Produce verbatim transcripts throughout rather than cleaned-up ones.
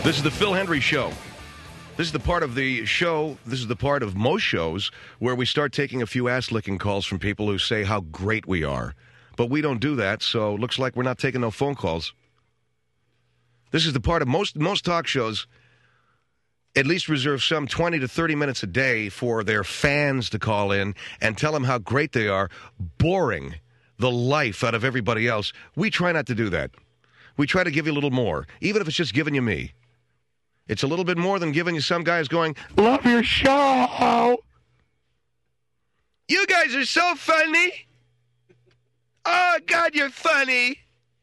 This is the Phil Hendry Show. This is the part of the show, this is the part of most shows where we start taking a few ass-licking calls from people who say how great we are. But we don't do that, so it looks like we're not taking no phone calls. This is the part of most most talk shows at least reserve some twenty to thirty minutes a day for their fans to call in and tell them how great they are, boring the life out of everybody else. We try not to do that. We try to give you a little more, even if it's just giving you me. It's a little bit more than giving you some guys going, love your show. You guys are so funny. Oh, God, you're funny.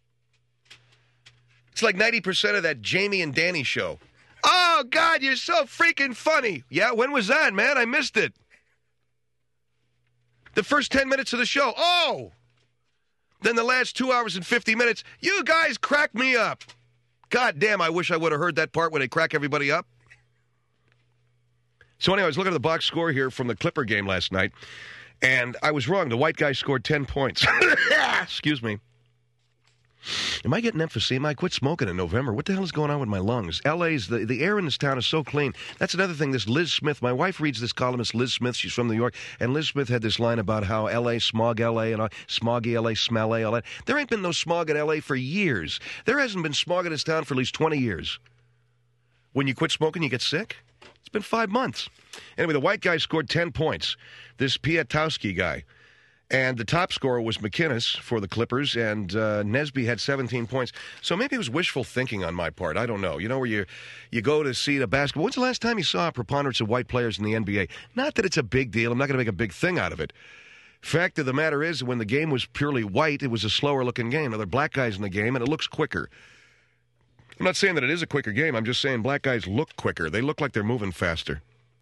It's like ninety percent of that Jamie and Danny show. Oh, God, you're so freaking funny. Yeah, when was that, man? I missed it. The first ten minutes of the show. Oh. Then the last two hours and fifty minutes. You guys crack me up. God damn, I wish I would have heard that part where they crack everybody up. So anyway, I was looking at the box score here from the Clipper game last night, and I was wrong. The white guy scored ten points. Excuse me. Am I getting emphysema? I quit smoking in November. What the hell is going on with my lungs? L A's, the, the air in this town is so clean. That's another thing, this Liz Smith. My wife reads this columnist, Liz Smith. She's from New York. And Liz Smith had this line about how L A, smog L A, and all, smoggy L A, smell A, all that. There ain't been no smog in L A for years. There hasn't been smog in this town for at least twenty years. When you quit smoking, you get sick? It's been five months. Anyway, the white guy scored ten points. This Piatowski guy. And the top scorer was McInnes for the Clippers, and uh, Nesby had seventeen points. So maybe it was wishful thinking on my part. I don't know. You know, where you, you go to see the basketball. When's the last time you saw a preponderance of white players in the N B A? Not that it's a big deal. I'm not going to make a big thing out of it. Fact of the matter is, when the game was purely white, it was a slower-looking game. Now, there are black guys in the game, and it looks quicker. I'm not saying that it is a quicker game. I'm just saying black guys look quicker. They look like they're moving faster.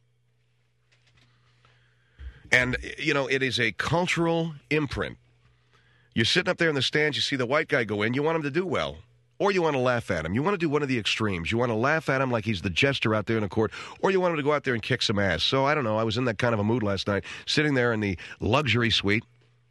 And, you know, it is a cultural imprint. You're sitting up there in the stands, you see the white guy go in, you want him to do well. Or you want to laugh at him. You want to do one of the extremes. You want to laugh at him like he's the jester out there in the court, or you want him to go out there and kick some ass. So, I don't know, I was in that kind of a mood last night, sitting there in the luxury suite,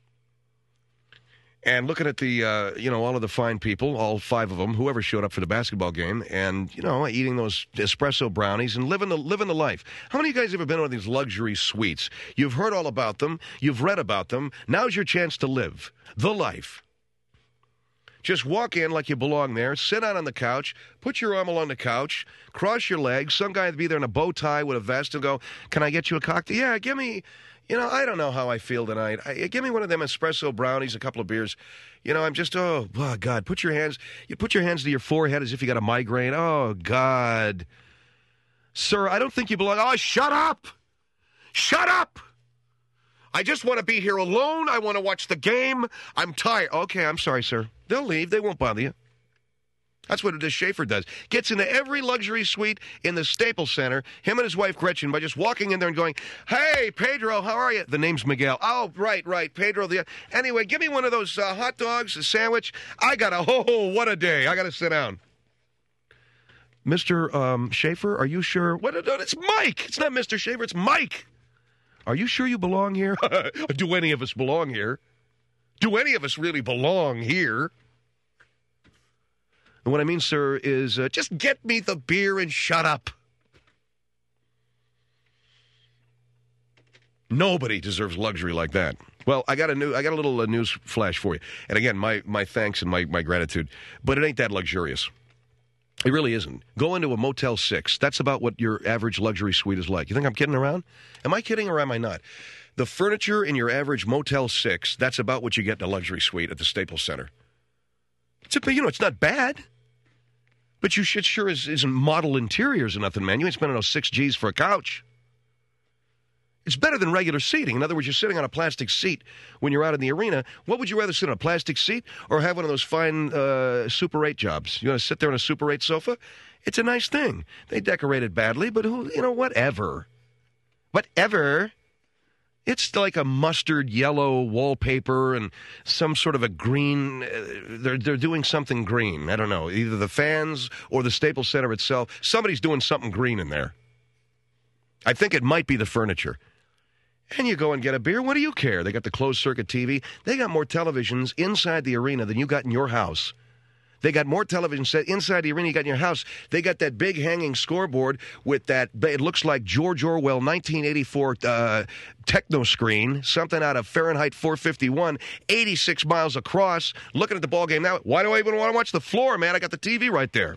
and looking at the, uh, you know, all of the fine people, all five of them, whoever showed up for the basketball game, and, you know, eating those espresso brownies and living the living the life. How many of you guys have ever been to one of these luxury suites? You've heard all about them. You've read about them. Now's your chance to live the life. Just walk in like you belong there, sit down on the couch, put your arm along the couch, cross your legs. Some guy would be there in a bow tie with a vest and go, can I get you a cocktail? Yeah, give me... You know, I don't know how I feel tonight. I, give me one of them espresso brownies, a couple of beers. You know, I'm just, oh, oh, God, put your hands, you put your hands to your forehead as if you got a migraine. Oh, God. Sir, I don't think you belong. Oh, shut up. Shut up. I just want to be here alone. I want to watch the game. I'm tired. Okay, I'm sorry, sir. They'll leave. They won't bother you. That's what this Schaefer does. Gets into every luxury suite in the Staples Center, him and his wife Gretchen, by just walking in there and going, hey, Pedro, how are you? The name's Miguel. Oh, right, right, Pedro. The Anyway, give me one of those uh, hot dogs, a sandwich. I got to, oh, what a day. I got to sit down. Mister Um, Schaefer, are you sure? What? It's Mike. It's not Mister Schaefer, it's Mike. Are you sure you belong here? Do any of us belong here? Do any of us really belong here? And what I mean, sir, is uh, just get me the beer and shut up. Nobody deserves luxury like that. Well, I got a new, I got a little uh, news flash for you. And again, my, my thanks and my, my gratitude. But it ain't that luxurious. It really isn't. Go into a Motel six. That's about what your average luxury suite is like. You think I'm kidding around? Am I kidding or am I not? The furniture in your average Motel six, that's about what you get in a luxury suite at the Staples Center. It's a, you know, it's not bad. But you shit sure is, isn't model interiors or nothing, man. You ain't spending no six G's for a couch. It's better than regular seating. In other words, you're sitting on a plastic seat when you're out in the arena. What would you rather sit on, a plastic seat or have one of those fine uh, Super eight jobs? You want to sit there on a Super eight sofa? It's a nice thing. They decorate it badly, but who, you know, whatever. Whatever. It's like a mustard yellow wallpaper and some sort of a green. Uh, they're they're doing something green. I don't know, either the fans or the Staples Center itself. Somebody's doing something green in there. I think it might be the furniture. And you go and get a beer. What do you care? They got the closed circuit T V. They got more televisions inside the arena than you got in your house. They got more television set inside the arena you got in your house. They got that big hanging scoreboard with that, it looks like George Orwell nineteen eighty-four uh, techno screen, something out of Fahrenheit four fifty-one, eighty-six miles across, looking at the ball game now. Why do I even want to watch the floor, man? I got the T V right there.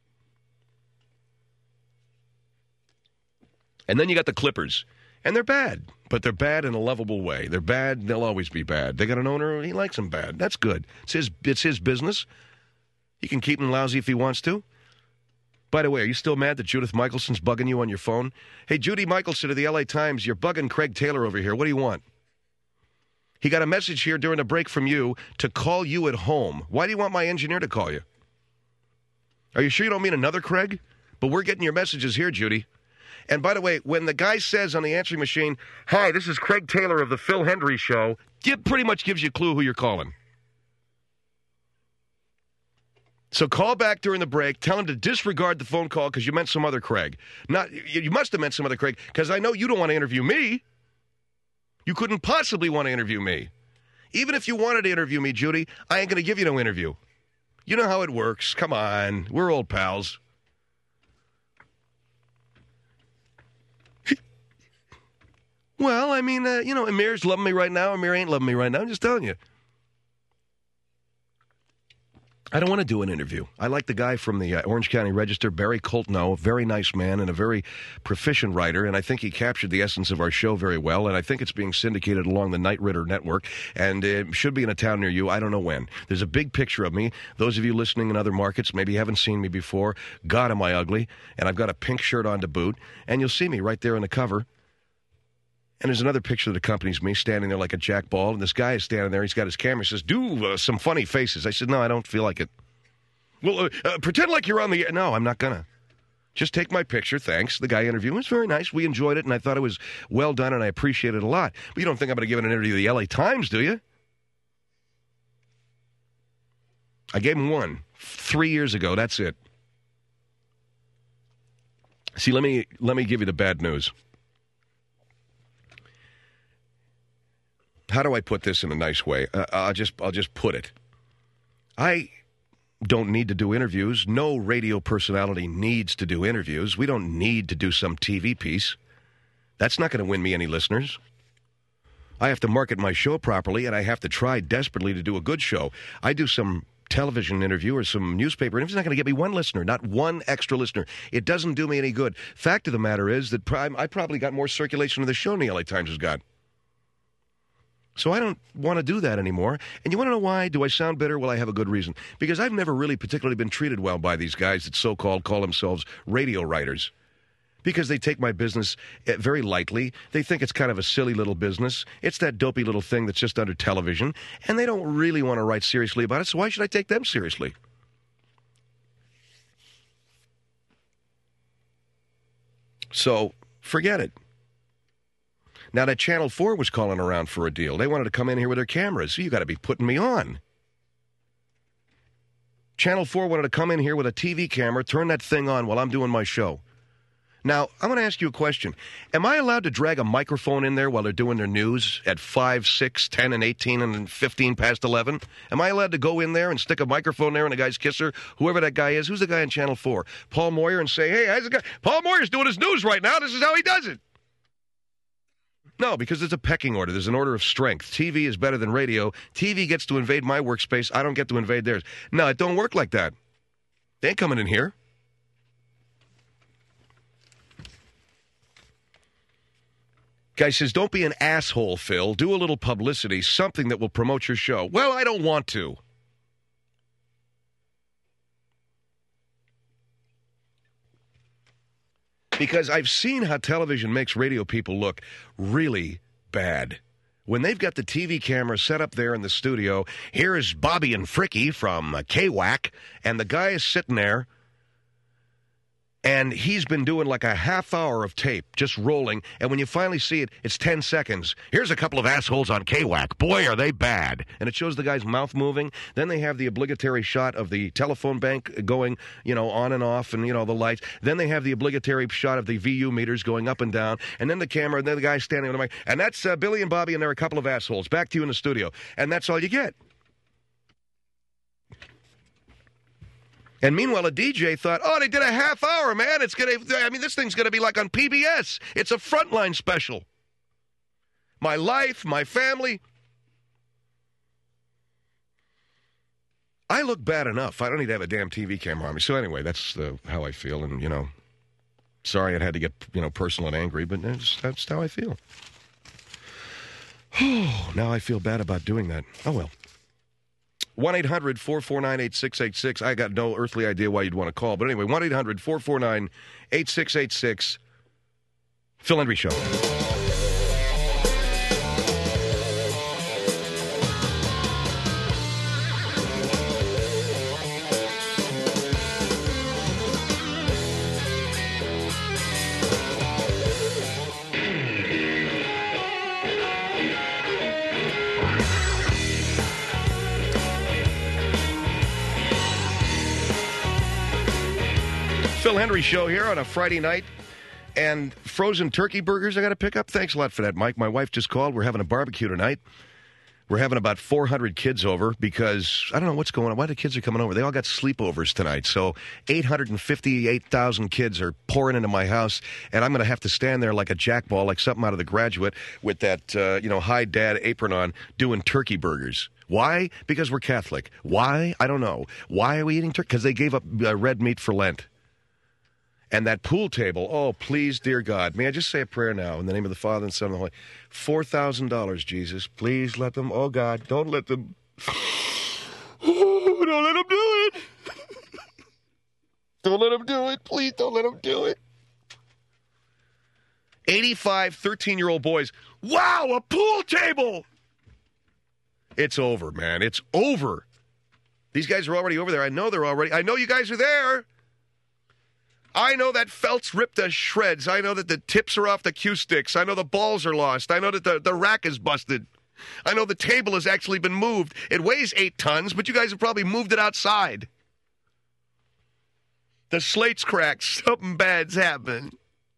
And then you got the Clippers. And they're bad, but they're bad in a lovable way. They're bad, they'll always be bad. They got an owner, he likes them bad. That's good. It's his, it's his business. He can keep them lousy if he wants to. By the way, are you still mad that Judith Michelson's bugging you on your phone? Hey, Judy Michelson of the L A Times, you're bugging Craig Taylor over here. What do you want? He got a message here during a break from you to call you at home. Why do you want my engineer to call you? Are you sure you don't mean another Craig? But we're getting your messages here, Judy. And by the way, when the guy says on the answering machine, "Hi, this is Craig Taylor of the Phil Hendry Show," it pretty much gives you a clue who you're calling. So call back during the break. Tell him to disregard the phone call because you meant some other Craig. Not you must have meant some other Craig because I know you don't want to interview me. You couldn't possibly want to interview me. Even if you wanted to interview me, Judy, I ain't going to give you no interview. You know how it works. Come on. We're old pals. Well, I mean, uh, you know, Amir's loving me right now. Amir ain't loving me right now. I'm just telling you. I don't want to do an interview. I like the guy from the uh, Orange County Register, Barry Coltnow, a very nice man and a very proficient writer, and I think he captured the essence of our show very well, and I think it's being syndicated along the Knight Ridder Network, and it should be in a town near you. I don't know when. There's a big picture of me. Those of you listening in other markets maybe haven't seen me before. God, am I ugly, and I've got a pink shirt on to boot, and you'll see me right there in the cover. And there's another picture that accompanies me standing there like a jack ball. And this guy is standing there. He's got his camera. He says, do uh, some funny faces. I said, no, I don't feel like it. Well, uh, uh, pretend like you're on the air. No, I'm not going to. Just take my picture. Thanks. The guy interviewed me. It was very nice. We enjoyed it, and I thought it was well done, and I appreciate it a lot. But you don't think I'm going to give an interview to the L A Times, do you? I gave him one three years ago. That's it. See, let me let me give you the bad news. How do I put this in a nice way? Uh, I'll just I'll just put it. I don't need to do interviews. No radio personality needs to do interviews. We don't need to do some T V piece. That's not going to win me any listeners. I have to market my show properly, and I have to try desperately to do a good show. I do some television interview or some newspaper interview. It's not going to get me one listener, not one extra listener. It doesn't do me any good. Fact of the matter is that I probably got more circulation of the show than the L A Times has got. So I don't want to do that anymore. And you want to know why? Do I sound bitter? Well, I have a good reason. Because I've never really particularly been treated well by these guys that so-called call themselves radio writers. Because they take my business very lightly. They think it's kind of a silly little business. It's that dopey little thing that's just under television. And they don't really want to write seriously about it, so why should I take them seriously? So, forget it. Now, that Channel four was calling around for a deal. They wanted to come in here with their cameras. So you got to be putting me on. Channel four wanted to come in here with a T V camera, turn that thing on while I'm doing my show. Now, I'm going to ask you a question. Am I allowed to drag a microphone in there while they're doing their news at five, six, ten, and eighteen, and fifteen past eleven? Am I allowed to go in there and stick a microphone there in a guy's kisser, whoever that guy is? Who's the guy on Channel four? Paul Moyer, and say, hey, how's the guy? Paul Moyer's doing his news right now. This is how he does it. No, because it's a pecking order. There's an order of strength. T V is better than radio. T V gets to invade my workspace. I don't get to invade theirs. No, it don't work like that. They ain't coming in here. Guy says, don't be an asshole, Phil. Do a little publicity, something that will promote your show. Well, I don't want to. Because I've seen how television makes radio people look really bad. When they've got the T V camera set up there in the studio, here is Bobby and Fricky from uh, K W A C, and the guy is sitting there, and he's been doing like a half hour of tape, just rolling, and when you finally see it, it's ten seconds. Here's a couple of assholes on K W A C. Boy, are they bad. And it shows the guy's mouth moving. Then they have the obligatory shot of the telephone bank going, you know, on and off, and, you know, the lights. Then they have the obligatory shot of the V U meters going up and down, and then the camera, and then the guy standing on the mic. And that's uh, Billy and Bobby, and they're a couple of assholes. Back to you in the studio. And that's all you get. And meanwhile, a D J thought, oh, they did a half hour, man. It's gonna. I mean, this thing's going to be like on P B S. It's a Frontline special. My life, my family. I look bad enough. I don't need to have a damn T V camera on me. So anyway, that's uh, how I feel. And, you know, sorry it had to get, you know, personal and angry, but that's, that's how I feel. Oh, now I feel bad about doing that. Oh, well. one eight hundred four four nine eight six eight six. I got no earthly idea why you'd want to call. But anyway, one eight hundred four four nine eight six eight six. Phil Hendrie Show. Phil Hendrie Show here on a Friday night. And frozen turkey burgers I got to pick up. Thanks a lot for that, Mike. My wife just called. We're having a barbecue tonight. We're having about four hundred kids over because I don't know what's going on. Why the kids are coming over? They all got sleepovers tonight. So eight hundred fifty-eight thousand kids are pouring into my house, and I'm going to have to stand there like a jackball, like something out of The Graduate, with that uh, you know high dad apron on, doing turkey burgers. Why? Because we're Catholic. Why? I don't know. Why are we eating turkey? Because they gave up uh, red meat for Lent. And that pool table, oh, please, dear God. May I just say a prayer now in the name of the Father and Son and the Holy? four thousand dollars, Jesus. Please let them, oh, God, don't let them, oh, don't let them do it. Don't let them do it. Please don't let them do it. eighty-five thirteen-year-old boys. Wow, a pool table. It's over, man. It's over. These guys are already over there. I know they're already, I know you guys are there. I know that felt's ripped to shreds. I know that the tips are off the cue sticks. I know the balls are lost. I know that the, the rack is busted. I know the table has actually been moved. It weighs eight tons, but you guys have probably moved it outside. The slate's cracked. Something bad's happened.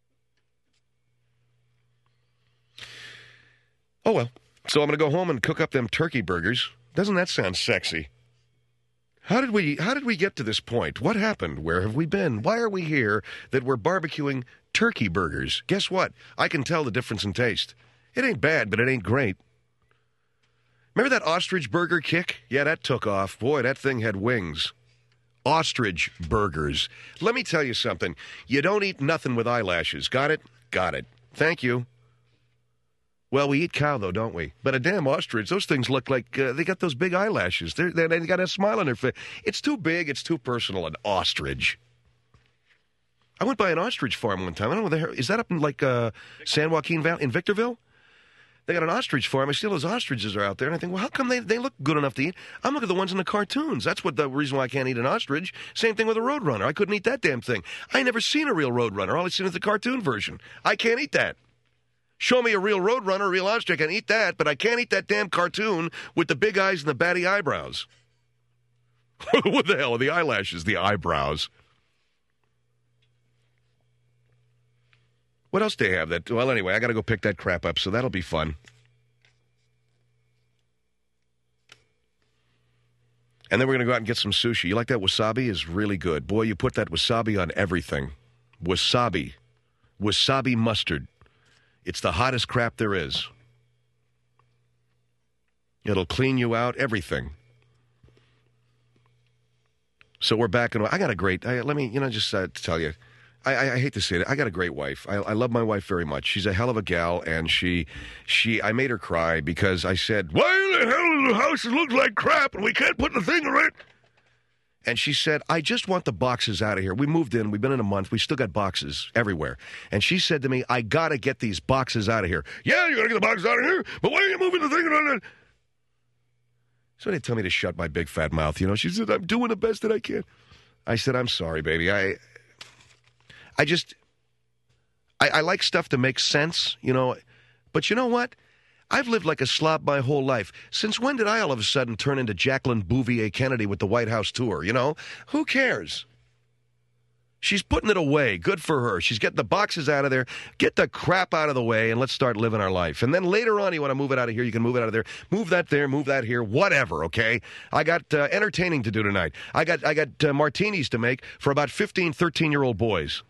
Oh, well. So I'm going to go home and cook up them turkey burgers. Doesn't that sound sexy? How did we how did we get to this point? What happened? Where have we been? Why are we here that we're barbecuing turkey burgers? Guess what? I can tell the difference in taste. It ain't bad, but it ain't great. Remember that ostrich burger kick? Yeah, that took off. Boy, that thing had wings. Ostrich burgers. Let me tell you something. You don't eat nothing with eyelashes. Got it? Got it. Thank you. Well, we eat cow, though, don't we? But a damn ostrich, those things look like uh, they got those big eyelashes. They're, they're, they got a smile on their face. It's too big. It's too personal, an ostrich. I went by an ostrich farm one time. I don't know. Is that up in, like, uh, San Joaquin Valley, in Victorville? They got an ostrich farm. I see all those ostriches are out there, and I think, well, how come they, they look good enough to eat? I'm looking at the ones in the cartoons. That's what the reason why I can't eat an ostrich. Same thing with a roadrunner. I couldn't eat that damn thing. I never seen a real roadrunner. All I seen is the cartoon version. I can't eat that. Show me a real roadrunner, a real ostrich, I can eat that, but I can't eat that damn cartoon with the big eyes and the batty eyebrows. What the hell are the eyelashes, the eyebrows? What else do they have? That? Well, anyway, I got to go pick that crap up, so that'll be fun. And then we're going to go out and get some sushi. You like that wasabi? Is really good. Boy, you put that wasabi on everything. Wasabi. Wasabi mustard. It's the hottest crap there is. It'll clean you out, everything. So we're back, and I got a great, I, let me, you know, just uh, tell you, I, I, I hate to say it, I got a great wife. I, I love my wife very much. She's a hell of a gal, and she, she, I made her cry because I said, why the hell does the house look like crap, and we can't put the thing in it? And she said, I just want the boxes out of here. We moved in. We've been in a month. We still got boxes everywhere. And she said to me, I got to get these boxes out of here. Yeah, you got to get the boxes out of here, but why are you moving the thing on it? So they tell me to shut my big fat mouth. You know, she said, I'm doing the best that I can. I said, I'm sorry, baby. I I just, I, I like stuff that makes sense, you know. But you know what? I've lived like a slob my whole life. Since when did I all of a sudden turn into Jacqueline Bouvier Kennedy with the White House tour, you know? Who cares? She's putting it away. Good for her. She's getting the boxes out of there. Get the crap out of the way, and let's start living our life. And then later on, you want to move it out of here, you can move it out of there. Move that there, move that here, whatever, okay? I got uh, entertaining to do tonight. I got I got uh, martinis to make for about fifteen, thirteen-year-old boys.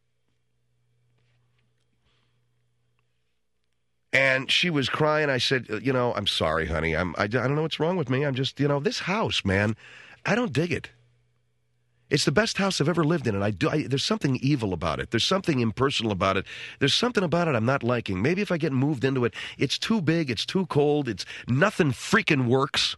And she was crying. I said, you know, I'm sorry, honey. I'm, I, I don't know what's wrong with me. I'm just, you know, this house, man, I don't dig it. It's the best house I've ever lived in, and I do. I, there's something evil about it. There's something impersonal about it. There's something about it I'm not liking. Maybe if I get moved into it, it's too big, it's too cold, it's nothing freaking works.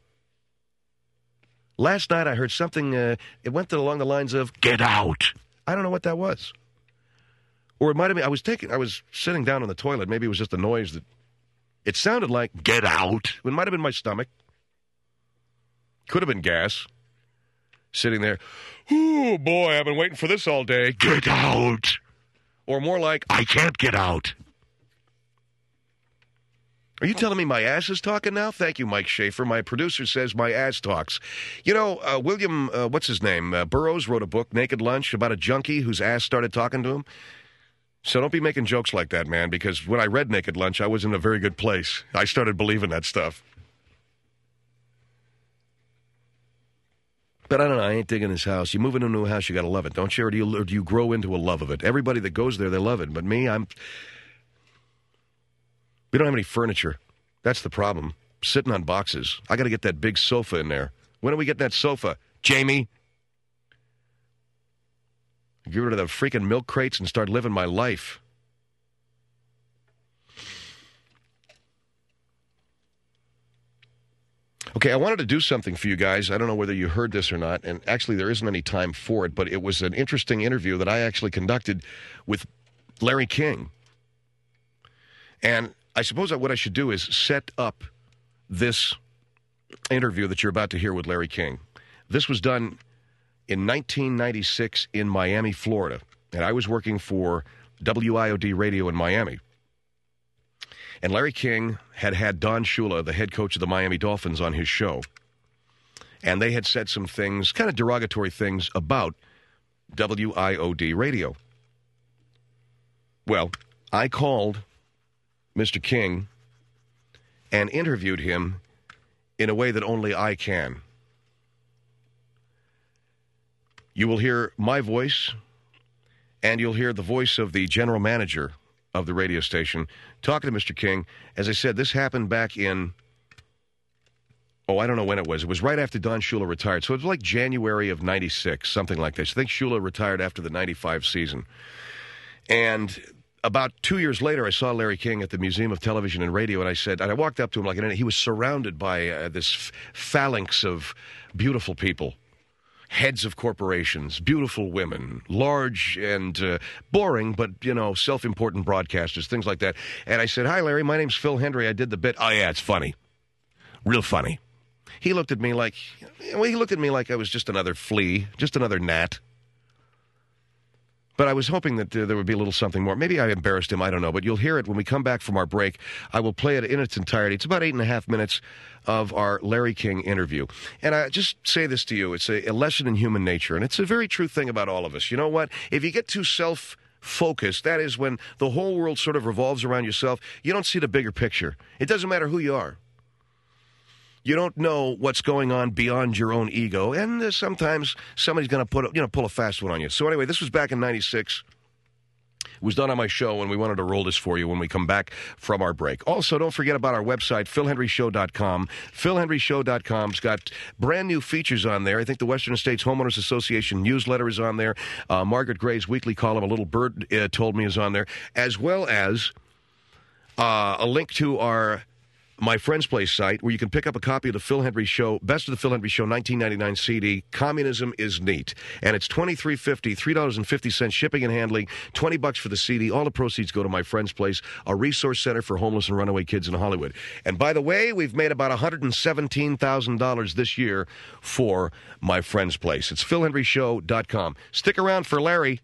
Last night I heard something, uh, it went along the lines of, get out. I don't know what that was. Or it might have been, I was taking, I was sitting down on the toilet. Maybe it was just a noise that, it sounded like, get out. It might have been my stomach. Could have been gas. Sitting there, oh boy, I've been waiting for this all day. Get out. Or more like, I can't get out. Are you telling me my ass is talking now? Thank you, Mike Schaefer. My producer says my ass talks. You know, uh, William, uh, what's his name? Uh, Burroughs wrote a book, Naked Lunch, about a junkie whose ass started talking to him. So don't be making jokes like that, man, because when I read Naked Lunch, I was in a very good place. I started believing that stuff. But I don't know, I ain't digging this house. You move into a new house, you got to love it, don't you? Or do you, or do you grow into a love of it? Everybody that goes there, they love it. But me, I'm... We don't have any furniture. That's the problem. Sitting on boxes. I got to get that big sofa in there. When are we getting that sofa? Jamie? Get rid of the freaking milk crates and start living my life. Okay, I wanted to do something for you guys. I don't know whether you heard this or not, and actually there isn't any time for it, but it was an interesting interview that I actually conducted with Larry King. And I suppose that what I should do is set up this interview that you're about to hear with Larry King. This was done in nineteen ninety-six in Miami, Florida, and I was working for W I O D Radio in Miami. And Larry King had had Don Shula, the head coach of the Miami Dolphins, on his show. And they had said some things, kind of derogatory things, about W I O D Radio. Well, I called Mister King and interviewed him in a way that only I can. You will hear my voice, and you'll hear the voice of the general manager of the radio station talking to Mister King. As I said, this happened back in, oh, I don't know when it was. It was right after Don Shula retired. So it was like January of ninety-six, something like this. I think Shula retired after the ninety-five season. And about two years later, I saw Larry King at the Museum of Television and Radio, and I said, and I walked up to him like, and he was surrounded by uh, this phalanx of beautiful people. Heads of corporations, beautiful women, large and uh, boring, but, you know, self-important broadcasters, things like that. And I said, hi, Larry, my name's Phil Hendry. I did the bit. Oh, yeah, it's funny. Real funny. He looked at me like, well, he looked at me like I was just another flea, just another gnat. But I was hoping that uh, there would be a little something more. Maybe I embarrassed him, I don't know. But you'll hear it when we come back from our break. I will play it in its entirety. It's about eight and a half minutes of our Larry King interview. And I just say this to you. It's a, a lesson in human nature. And it's a very true thing about all of us. You know what? If you get too self-focused, that is when the whole world sort of revolves around yourself, you don't see the bigger picture. It doesn't matter who you are. You don't know what's going on beyond your own ego, and uh, sometimes somebody's going to put, a, you know, pull a fast one on you. So anyway, this was back in ninety-six. It was done on my show, and we wanted to roll this for you when we come back from our break. Also, don't forget about our website, phil hendry show dot com. phil hendry show dot com's got brand new features on there. I think the Western States Homeowners Association newsletter is on there. Uh, Margaret Gray's weekly column, A Little Bird uh, Told Me, is on there, as well as uh, a link to our My Friend's Place site, where you can pick up a copy of the Phil Hendry Show, Best of the Phil Hendry Show nineteen ninety-nine C D, Communism is Neat. And it's twenty-three fifty, three dollars and fifty cents shipping and handling, twenty bucks for the C D. All the proceeds go to My Friend's Place, a resource center for homeless and runaway kids in Hollywood. And by the way, we've made about one hundred seventeen thousand dollars this year for My Friend's Place. It's phil hendry show dot com. Stick around for Larry.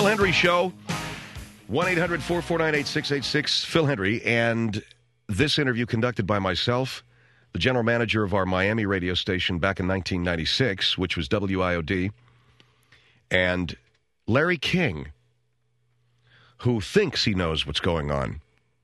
Phil Hendrie Show. one eight hundred four four nine eight six eight six. Phil Hendrie. And this interview conducted by myself, the general manager of our Miami radio station back in nineteen ninety-six, which was W I O D, and Larry King, who thinks he knows what's going on,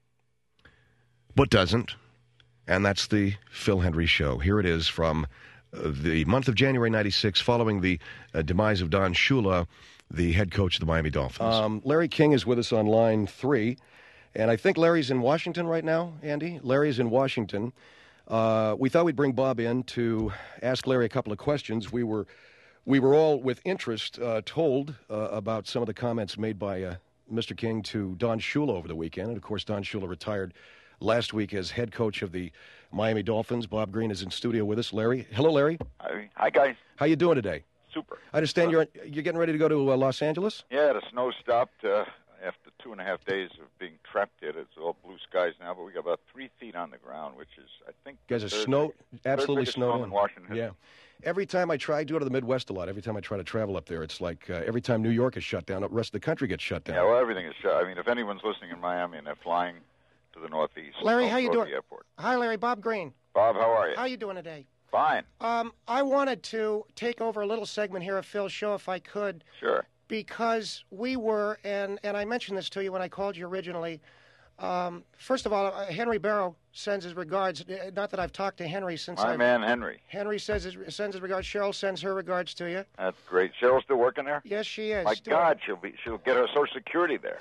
but doesn't. And that's the Phil Hendrie Show. Here it is from uh, the month of January ninety-six, following the uh, demise of Don Shula, the head coach of the Miami Dolphins. Um, Larry King is with us on line three, and I think Larry's in Washington right now, Andy. Larry's in Washington. Uh, we thought we'd bring Bob in to ask Larry a couple of questions. We were we were all, with interest, uh, told uh, about some of the comments made by uh, Mister King to Don Shula over the weekend. And, of course, Don Shula retired last week as head coach of the Miami Dolphins. Bob Green is in studio with us. Larry. Hello, Larry. Hi, Hi guys. How you doing today? Super. I understand you're you're getting ready to go to uh, Los Angeles? Yeah, the snow stopped uh, after two and a half days of being trapped in. It's all blue skies now, but we got about three feet on the ground, which is, I think... You guys are snow, absolutely snowed in. in Washington. Yeah. Every time I try, I do go to the Midwest a lot. Every time I try to travel up there, it's like uh, every time New York is shut down, the rest of the country gets shut down. Yeah, well, everything is shut. I mean, if anyone's listening in Miami and they're flying to the Northeast, Larry, how you doing? The airport. Hi, Larry. Bob Green. Bob, how are you? How you doing today? Fine. Um, I wanted to take over a little segment here of Phil's show, if I could. Sure. Because we were, and, and I mentioned this to you when I called you originally. Um, first of all, uh, Henry Barrow sends his regards. Not that I've talked to Henry since My I've, man, Henry. Henry says his, sends his regards. Cheryl sends her regards to you. That's great. Cheryl's still working there? Yes, she is. My Still- God, she'll be she'll get her Social Security there.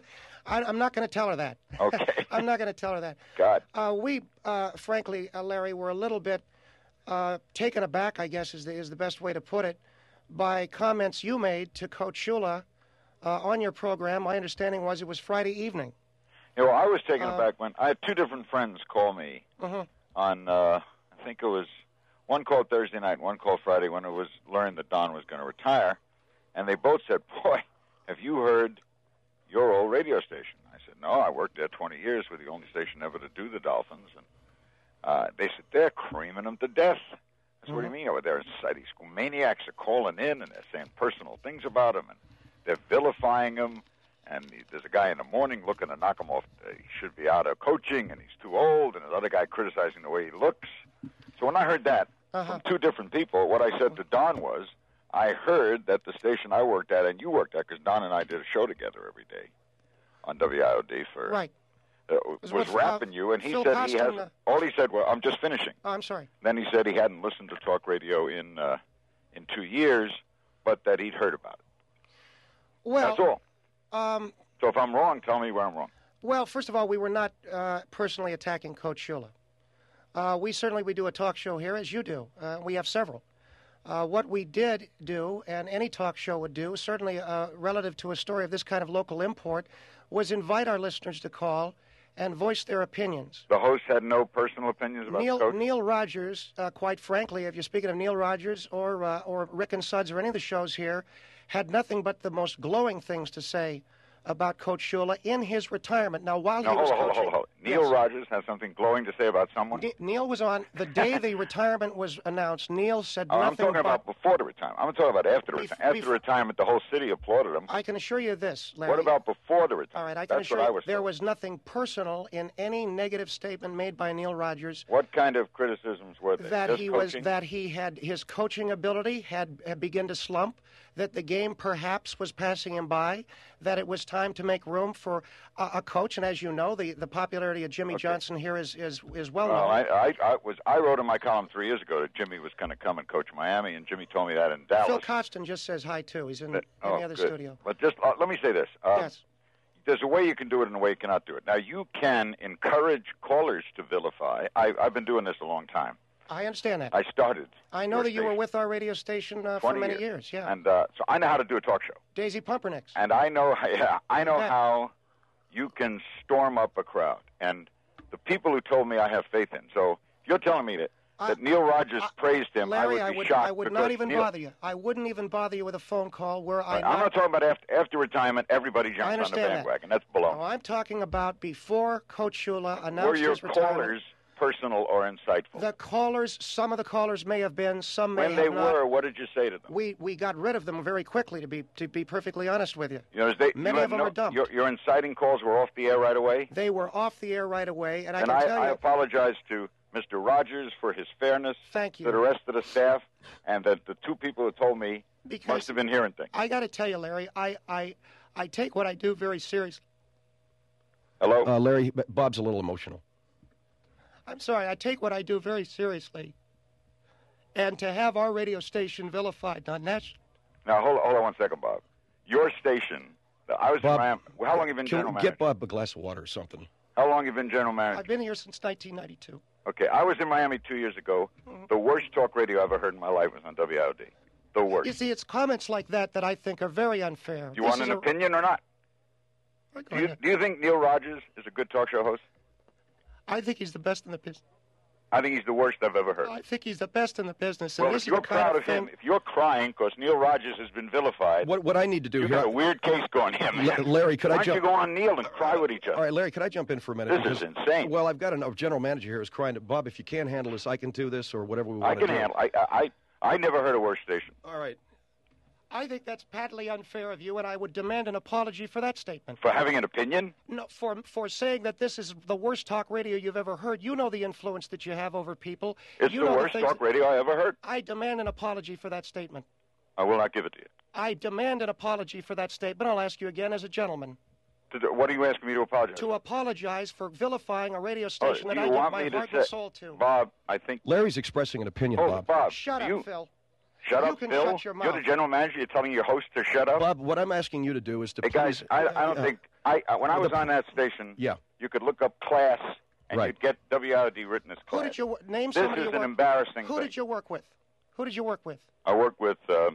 I, I'm not going to tell her that. Okay. I'm not going to tell her that. God. Uh, we, uh, frankly, uh, Larry, were a little bit uh, taken aback, I guess is the, is the best way to put it, by comments you made to Coach Shula uh, on your program. My understanding was it was Friday evening. You know, I was taken Uh, aback when I had two different friends call me Uh-huh. on, uh, I think it was, one called Thursday night, one called Friday when it was learned that Don was going to retire, and they both said, boy, have you heard your old radio station? I said, no, I worked there twenty years. We're the only station ever to do the Dolphins. And uh, they said, they're creaming them to death. I said, what do you mean over there? These maniacs are calling in, and they're saying personal things about him, and they're vilifying him. And he, there's a guy in the morning looking to knock him off. Uh, he should be out of coaching, and he's too old, and another guy criticizing the way he looks. So when I heard that Uh-huh. from two different people, what I said to Don was, I heard that the station I worked at and you worked at, because Don and I did a show together every day on W I O D for... Right. Uh, was was with, uh, rapping you, and he Phil said Costin, he has... uh, all he said was, I'm just finishing. Oh, I'm sorry. Then he said he hadn't listened to talk radio in uh, in two years, but that he'd heard about it. Well, That's all. Um, So if I'm wrong, tell me where I'm wrong. well, first of all, we were not uh, personally attacking Coach Shula. Uh, we certainly we do a talk show here, as you do. Uh, we have several. Uh, what we did do, and any talk show would do, certainly uh, relative to a story of this kind of local import, was invite our listeners to call and voice their opinions. The host had no personal opinions about Neil, the coach? Neil Rogers, uh, quite frankly, if you're speaking of Neil Rogers or uh, or Rick and Suds or any of the shows here, had nothing but the most glowing things to say about Coach Shula in his retirement. Now, while No, he was hold on, hold on, coaching, hold on. Neil Yes. Rogers has something glowing to say about someone? Ne- Neil was on the day the retirement was announced. Neil said Oh, I'm nothing talking but. about before the retirement. I'm talking about after the Bef- retirement. After bef- the retirement, the whole city applauded him. I can assure you this, Larry. What about before the retirement? All right, I can That's assure what I you was there told. was nothing personal in any negative statement made by Neil Rogers. What kind of criticisms were there? That Just he was coaching? that he had his coaching ability had, had begun to slump, that the game perhaps was passing him by, that it was time to make room for a, a coach. And as you know, the, the popularity of Jimmy Okay. Johnson here is is, is well known. Well, I, I, I was I wrote in my column three years ago that Jimmy was going to come and coach Miami, and Jimmy told me that in Dallas. Phil Costin just says hi too. He's in, But- in oh, the other good. studio. But just uh, let me say this. Uh, yes. There's a way you can do it and a way you cannot do it. Now, you can encourage callers to vilify. I, I've been doing this a long time. I understand that. I started. I know your that you were station with our radio station uh, for twenty many years. years. Yeah. And uh, so I know how to do a talk show. Daisy Pumpernicks. And I know, yeah, I know bet. how you can storm up a crowd. And the people who told me I have faith in. So if you're telling me that, I- that Neil Rogers I- praised him, Larry, I would be would, shocked. I would because not even Neil, bother you. I wouldn't even bother you with a phone call where I. I'm not talking about after, after retirement, everybody I jumps on the understand that. bandwagon. That's below. No, I'm talking about before Coach Shula Were announced your his retirement. callers personal or insightful? The callers, some of the callers may have been, some may When have they not. were, what did you say to them? We we got rid of them very quickly, to be to be perfectly honest with you. You know, they, Many you of them no, are dumped. Your, your inciting calls were off the air right away? They were off the air right away, and I and can I, tell I you. apologize to Mister Rogers for his fairness, Thank you. to the rest of the staff, and that the two people who told me Because must have been hearing things. I got to tell you, Larry, I, I I take what I do very seriously. Hello? Uh, Larry, Bob's a little emotional. I'm sorry, I take what I do very seriously. And to have our radio station vilified on national. Now, hold, hold on one second, Bob. Your station, I was Bob, in Miami. How long have you been Can general we manager? get Bob a glass of water or something? How long have you been general manager? I've been here since nineteen ninety-two. Okay, I was in Miami two years ago. Mm-hmm. The worst talk radio I ever heard in my life was on W I O D. The worst. You see, it's comments like that that I think are very unfair. Do you This want is an a- opinion or not? Go Do you, ahead. do you think Neil Rogers is a good talk show host? I think he's the best in the business. I think he's the worst I've ever heard. I think he's the best in the business. And Well, this if is you're the kind proud of of him, thing. if you're crying because Neil Rogers has been vilified, What what I need to do you've here? got a weird case going here, man. La- Larry, could I Why don't jump- you go on Neil and cry with each other? All right, Larry, could I jump in for a minute? This is Because- insane. Well, I've got a general manager here who's crying to Bob. If you can't handle this, I can do this or whatever we I want to can do. handle. I, I I never heard a worse station. All right. I think that's patently unfair of you, and I would demand an apology for that statement. For having an opinion? No, for for saying that this is the worst talk radio you've ever heard. You know the influence that you have over people. It's you the know worst things talk that- radio I ever heard. I demand an apology for that statement. I will not give it to you. I demand an apology for that statement. I'll ask you again as a gentleman To do- What are you asking me to apologize? to apologize for vilifying a radio Oh, station do that you I give want my me to heart say, and soul to. Bob, I think. Larry's expressing an opinion, Oh, Bob. Bob. Shut up, you, Phil. Shut You up, can Phil. shut your You're the mouth. general manager. You're telling your host to shut up. Bob, what I'm asking you to do is to Hey guys, please. I, I don't uh, think I uh, when I the- was on that station. Yeah. You could look up class and Right. you'd get W I O D written as class. Who did you wo- name? This somebody is you an work- embarrassing Who thing. did you work with? Who did you work with? I worked with uh,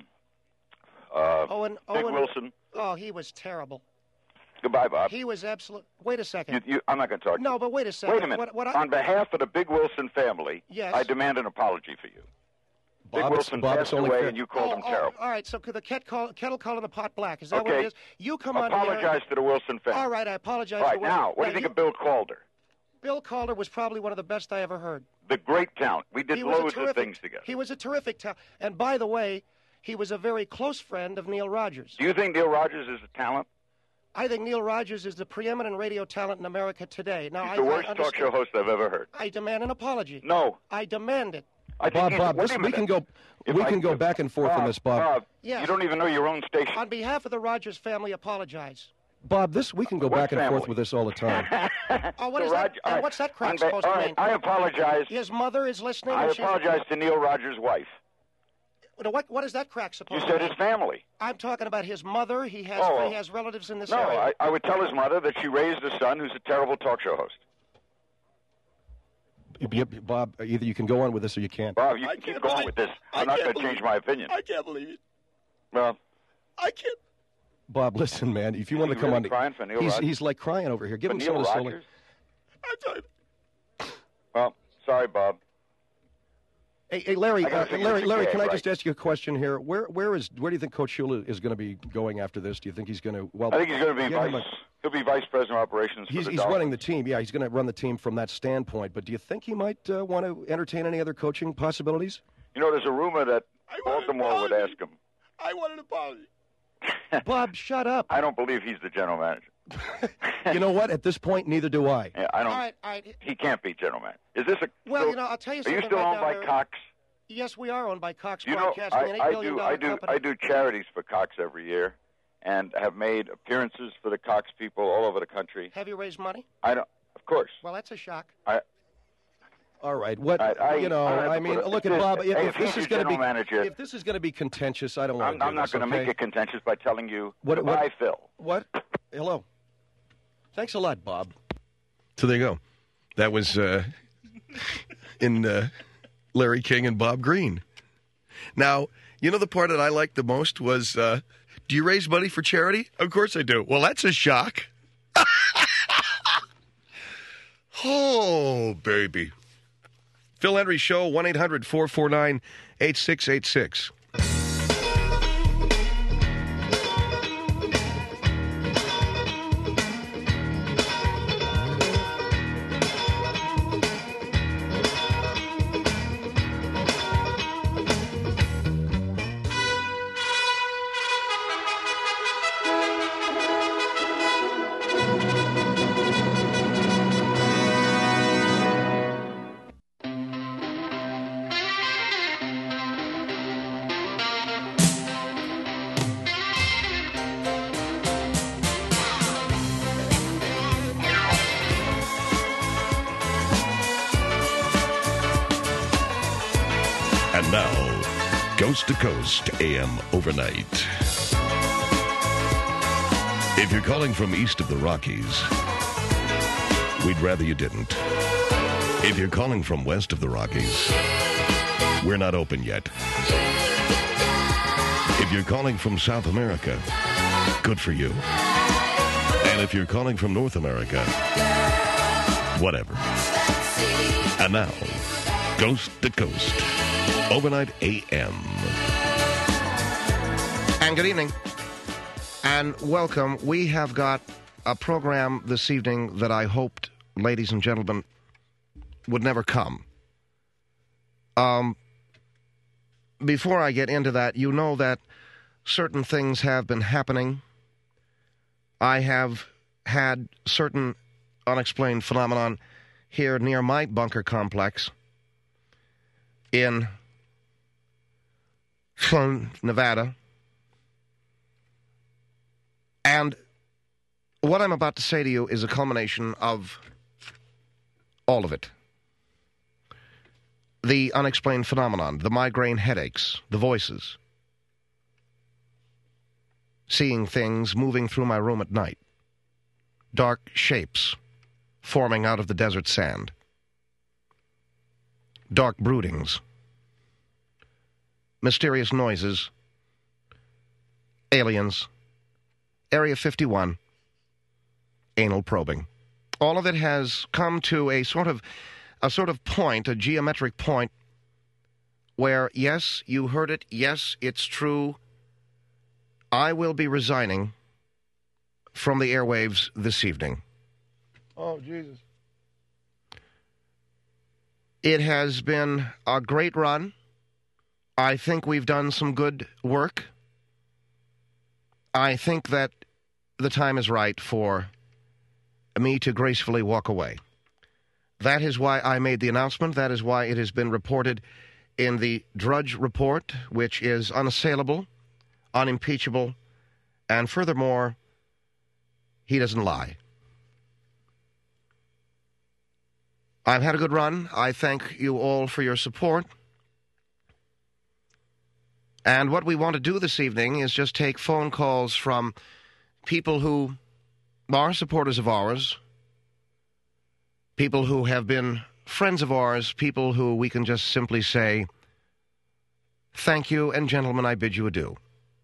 uh, Owen. Dick Owen. Wilson. Oh, he was terrible. Goodbye, Bob. He was absolute. Wait a second. You, you, I'm not going to talk. No, but wait a second. Wait a minute. What, what I, On behalf of the Big Wilson family, Yes. I demand an apology for you. Big Bob, it's- Wilson Bob, passed it's only away, fair- and you called oh, him oh, terrible. all right, so could the ket call, kettle calling the pot black? Is that what Okay. it is? You come on here. Apologize to the Wilson family. All right, I apologize. All to right, Wilson. now, what do you think of Bill Calder? Bill Calder was probably one of the best I ever heard. The great talent. We did He was a loads terrific, of things together. He was a terrific talent. And by the way, he was a very close friend of Neil Rogers. Do you think Neil Rogers is a talent? I think Neil Rogers is the preeminent radio talent in America today. Now, He's I, the I worst talk understand- show host I've ever heard. I demand an apology. No. I demand it. I think Bob, he's- Bob, wait this, a we minute. can go. If we I- can go if- back and forth Bob, on this, Bob. Bob, Yes. you don't even know your own station. On behalf of the Rogers family, apologize. Bob, this we can go What back and forth family? with this all the time. Oh, what So is that? Rog- and all right. what's that crap On ba- supposed all to right, mean? I apologize. His mother is listening. I and she's- apologize to Neil Rogers' wife. What, what is that crack You supposed said to his mean? family. I'm talking about his mother. He has Oh. he has relatives in this No, area. I, I would tell his mother that she raised a son who's a terrible talk show host. Yep, Bob, either you can go on with this or you can't. Bob, you I can keep can't going believe- with this. I I'm not can't going to change believe- my opinion. I can't believe it. Well, I can't. Bob, listen, man. If you Is want to he come really on, crying for Neil he's Rogers? he's like crying over here. Give for him Neil some of the solo. Rogers? Well, sorry, Bob. Hey, hey, Larry, I gotta uh, figure Larry, it's a Larry, gag, can I right? just ask you a question here? Where, where is, where do you think Coach Shula is going to be going after this? Do you think he's going to? Well, I think he's going to be get him vice. a- He'll be vice president of operations. He's, for the he's Dolphins. running the team. Yeah, he's going to run the team from that standpoint. But do you think he might uh, want to entertain any other coaching possibilities? You know, there's a rumor that I want an Baltimore would apology. ask him. I want an apology. Bob, shut up. I don't believe he's the general manager. You know what? At this point, neither do I. Yeah, I don't. all right, all right. He can't be general manager. Is this a? Well, still- you know, I'll tell you Are something. you still right owned now, by Larry. Cox? Yes, we are owned by Cox You know, Broadcasting, an I, eight I billion do. dollar I do. company. I do charities for Cox every year, and have made appearances for the Cox people all over the country. Have you raised money? I don't. Of course. Well, that's a shock. I. All right. What I, I you know? I, have I to mean, put it- look at this- Bob. If, hey, if if this he's is your going to be, general manager, if this is going to be contentious, I don't want I'm, to. I'm not going to make it contentious by telling you What- goodbye, what- Phil. What? Hello. Thanks a lot, Bob. So there you go. That was uh, in uh, Larry King and Bob Green. Now, you know the part that I liked the most was, uh, do you raise money for charity? Of course I do. Well, that's a shock. Oh, baby. Phil Henry Show, one eight hundred four four nine eight six eight six. Now, Coast to Coast A M Overnight. If you're calling from east of the Rockies, we'd rather you didn't. If you're calling from west of the Rockies, we're not open yet. If you're calling from South America, good for you. And if you're calling from North America, whatever. And now, Coast to Coast, Overnight A M. And good evening. And welcome. We have got a program this evening that I hoped, ladies and gentlemen, would never come. Um, before I get into that, you know that certain things have been happening. I have had certain unexplained phenomenon here near my bunker complex in Sloan, Nevada. And what I'm about to say to you is a culmination of all of it. The unexplained phenomenon, the migraine headaches, the voices, seeing things moving through my room at night, dark shapes forming out of the desert sand, dark broodings, mysterious noises, aliens, Area fifty-one, anal probing. All of it has come to a sort of a sort of point, a geometric point, where, yes, you heard it, yes, it's true, I will be resigning from the airwaves this evening. Oh, Jesus. It has been a great run. I think we've done some good work. I think that the time is right for me to gracefully walk away. That is why I made the announcement. That is why it has been reported in the Drudge Report, which is unassailable, unimpeachable, and furthermore, he doesn't lie. I've had a good run. I thank you all for your support. And what we want to do this evening is just take phone calls from people who are supporters of ours, people who have been friends of ours, people who we can just simply say, thank you, and gentlemen, I bid you adieu.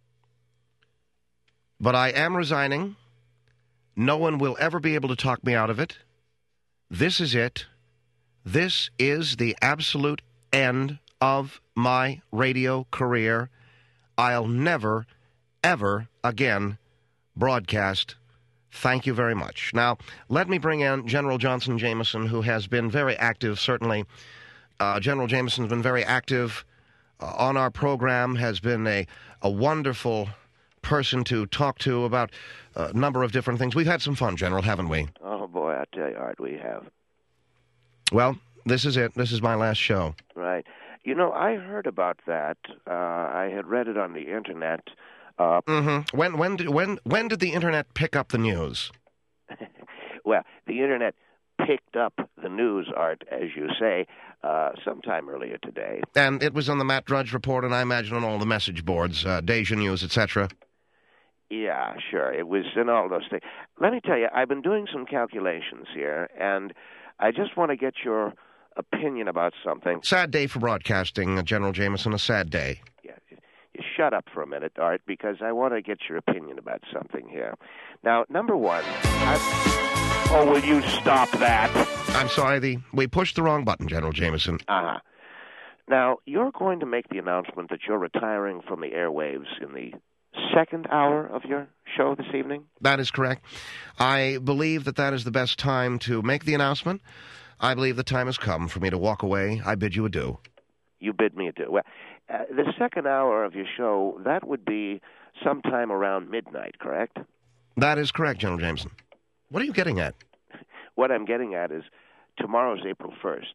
But I am resigning. No one will ever be able to talk me out of it. This is it. This is the absolute end of my radio career. I'll never, ever again broadcast. Thank you very much. Now, let me bring in General Johnson Jameson, who has been very active, certainly. Uh, General Jameson's been very active uh, on our program, has been a, a wonderful person to talk to about a number of different things. We've had some fun, General, haven't we? Oh, boy, I tell you, Art, we have. Well, this is it. This is my last show. Right. You know, I heard about that. Uh, I had read it on the Internet. Uh, mm-hmm. When when did when when did the Internet pick up the news? Well, the Internet picked up the news, Art, as you say, uh, sometime earlier today. And it was on the Matt Drudge Report, and I imagine on all the message boards, uh, Deja News, et cetera. Yeah, sure. It was in all those things. Let me tell you, I've been doing some calculations here, and I just want to get your opinion about something. Sad day for broadcasting, uh, General Jameson, a sad day. Yeah, you shut up for a minute, Art, because I want to get your opinion about something here. Now, number one, I've... oh, will you stop that? I'm sorry, the we pushed the wrong button, General Jameson. Uh-huh. Now, you're going to make the announcement that you're retiring from the airwaves in the second hour of your show this evening? That is correct. I believe that that is the best time to make the announcement. I believe the time has come for me to walk away. I bid you adieu. You bid me adieu. Well, uh, the second hour of your show, that would be sometime around midnight, correct? That is correct, General Jameson. What are you getting at? What I'm getting at is tomorrow's April first.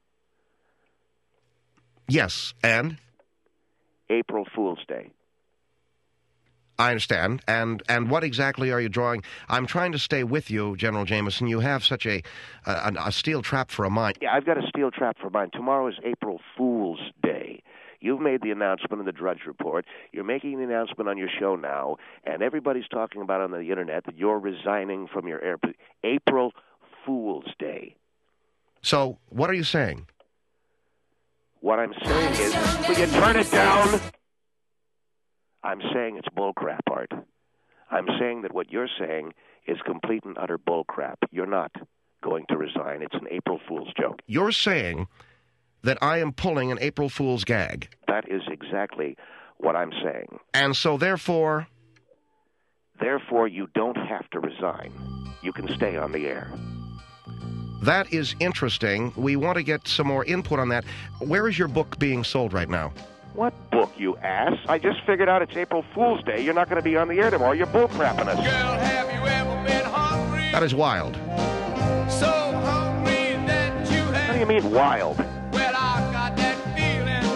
Yes, and? April Fool's Day. I understand. And and what exactly are you drawing? I'm trying to stay with you, General Jameson. You have such a, a a steel trap for a mind. Yeah, I've got a steel trap for mine. Tomorrow is April Fool's Day. You've made the announcement in the Drudge Report. You're making the announcement on your show now, and everybody's talking about on the Internet that you're resigning from your air. April Fool's Day. So, what are you saying? What I'm saying is, will you turn it down? I'm saying it's bullcrap, Art. I'm saying that what you're saying is complete and utter bullcrap. You're not going to resign. It's an April Fool's joke. You're saying that I am pulling an April Fool's gag. That is exactly what I'm saying. And so, therefore... Therefore, you don't have to resign. You can stay on the air. That is interesting. We want to get some more input on that. Where is your book being sold right now? What book, you ass? I just figured out it's April Fool's Day. You're not going to be on the air tomorrow. You're bullcrapping us. Girl, have you ever been hungry? That is wild. So hungry that you have... What do you mean, wild? Well, I got that feeling.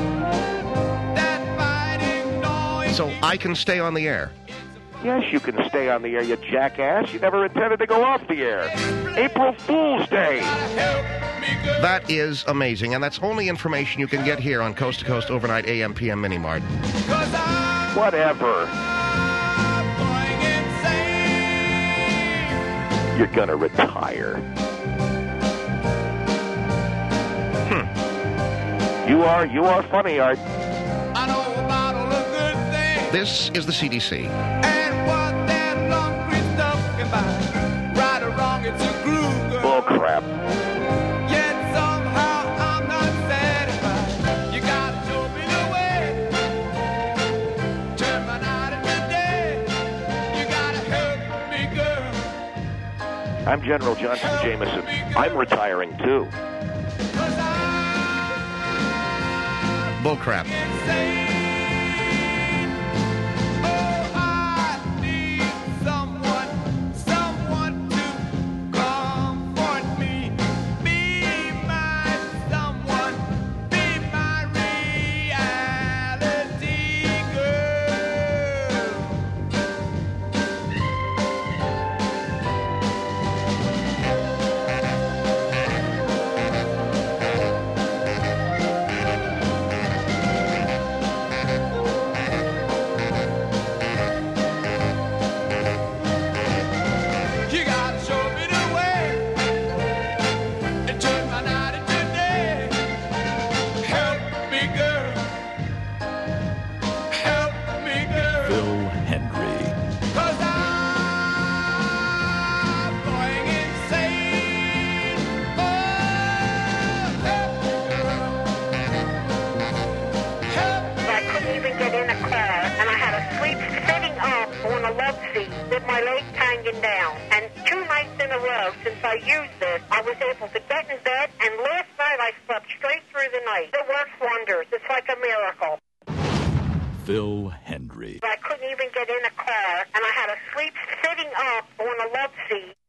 That fighting noise... So I can stay on the air? Yes, you can stay on the air, you jackass. You never intended to go off the air. April Fool's Day. That is amazing, and that's only information you can get here on Coast to Coast Overnight A M P M Mini Mart. Whatever. You're gonna retire. Hmm. You are, you are funny, Art. I know about all the good things. This is the C D C. And what that long stuff can buy. Right or wrong, it's a groove, girl. Bull crap. Yet somehow I'm not satisfied. You gotta show me the way. Turn my night into day. You gotta help me, girl. I'm General Johnson Jameson. I'm retiring, too. Bullcrap. With my legs hanging down. And two nights in a row since I used this, I was able to get in bed, and last night I slept straight through the night. It works wonders. It's like a miracle. Phil Hendrie. I couldn't even get in a car, and I had to sleep sitting up on a love seat.